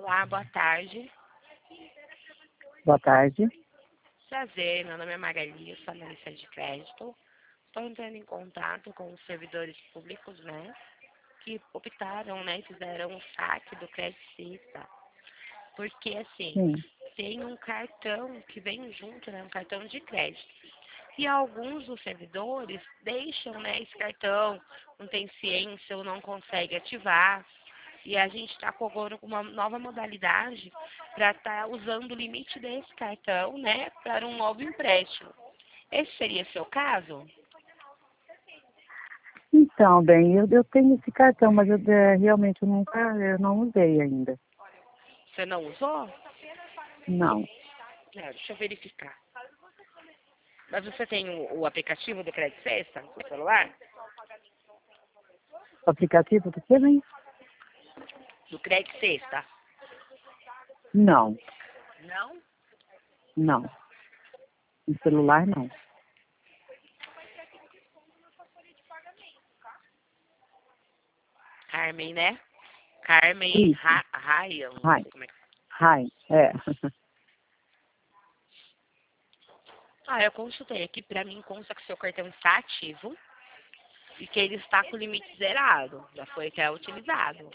Olá, boa tarde. Boa tarde. Prazer, meu nome é Magali, eu sou analista de crédito. Estou entrando em contato com os servidores públicos, né, que optaram, né, e fizeram o saque do crédito. Porque, assim, Sim. tem um cartão que vem junto, né, um cartão de crédito. E alguns dos servidores deixam, né, esse cartão, não tem ciência ou não consegue ativar. E a gente está agora com uma nova modalidade para estar usando o limite desse cartão, né, para um novo empréstimo. Esse seria seu caso? Então, bem, eu tenho esse cartão, mas realmente eu não usei ainda. Você não usou? Não. Deixa eu verificar. Mas você tem o aplicativo do Crédito Sexta no celular? O aplicativo do que, né? Do Crédito Sexta? Não, Não? não. No celular, não. Carmen, né? Carmen Isso. Ryan, não Hi. sei como é que... Hi. É. Eu consultei aqui, para mim consta que seu cartão está ativo e que ele está com o limite zerado, já foi até utilizado.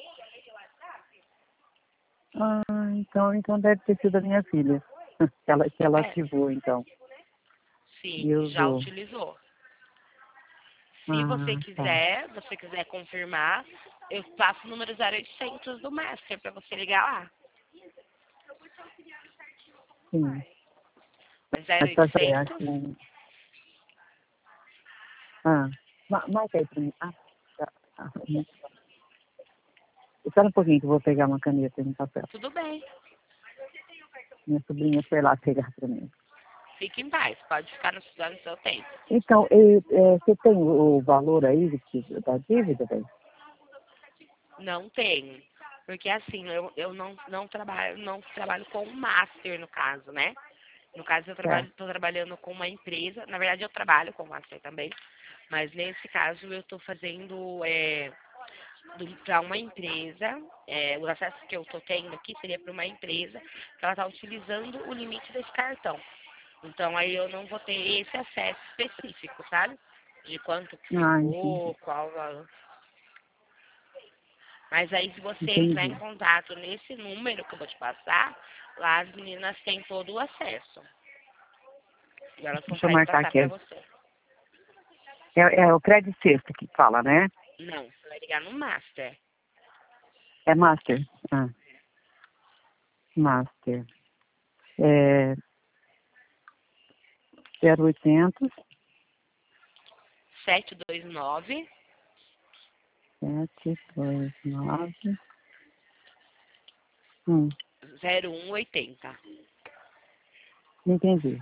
Então deve ter sido a minha filha. Que ela É, ativou, então. sim, E já usou. utilizou. Se Ah, tá. você quiser confirmar, eu passo o número 0800 do Master para você ligar lá. Sim. Mas tá certo. 0800 Marca aí pra mim. Tá. Espera um pouquinho que eu vou pegar uma caneta e um papel. tudo bem. Minha sobrinha foi lá pegar para mim. Fique em paz, pode ficar no seu tempo. Então, você tem o valor aí da dívida, bem? Não tenho. Porque assim, eu não trabalho com o Master no caso, né? No caso, eu Tá. estou trabalhando com uma empresa. Na verdade, eu trabalho com o Master também. Mas nesse caso, eu estou fazendo para uma empresa. O acesso que eu estou tendo aqui seria para uma empresa que ela está utilizando o limite desse cartão. Então, aí eu não vou ter esse acesso específico, sabe? De quanto que Entendi. ficou, qual valor. Mas aí, se você entrar em Entendi. contato nesse número que eu vou te passar, lá as meninas têm todo o acesso. E elas Deixa eu conseguem marcar passar aqui. para você. É o crédito sexto que fala, né? Não, você vai ligar no Master. É Master. Master. É 0800 729 729 0180. Não entendi.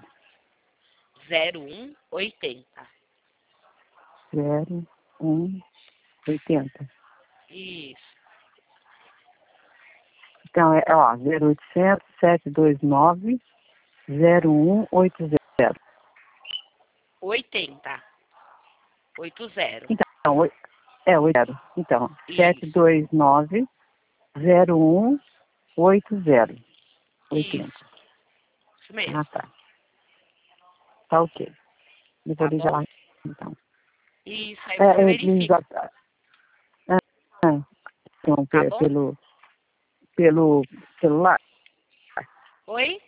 0180. 0180. Isso. Então, 0800 729 0180. 80. 80. Então, 80. Então, Isso. 729 0180. 80. Isso. Isso mesmo. Tá. Tá ok. Eu vou Tá ligar bom? lá, então. Isso. Aí você verifica. Ah, então, Tá bom? pelo celular. Oi?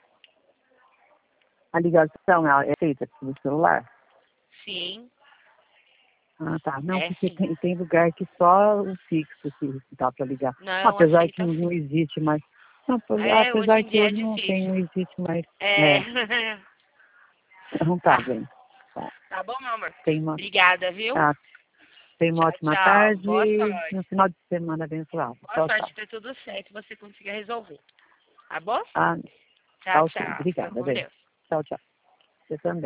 A ligação é feita pelo celular? Sim. Ah, tá. Não, É porque sim. tem lugar que só o fixo que dá para ligar. Não, Apesar que aceita não sim. existe mais. Não, Hoje apesar em que dia é hoje não difícil. existe mais. É. Não tá Tá. bem. Tá. Tá bom, meu amor? Tem uma, Obrigada, viu? tá, tem uma Tchau, ótima tchau. tarde Boa e um sorte. final de semana abençoado. Boa Tchau, sorte tchau. ter tudo certo e você consiga resolver. Tá bom? Ah, Tchau, tá ok. tchau. Fica Obrigada, com bem. Deus. Tchau, tchau. Você também.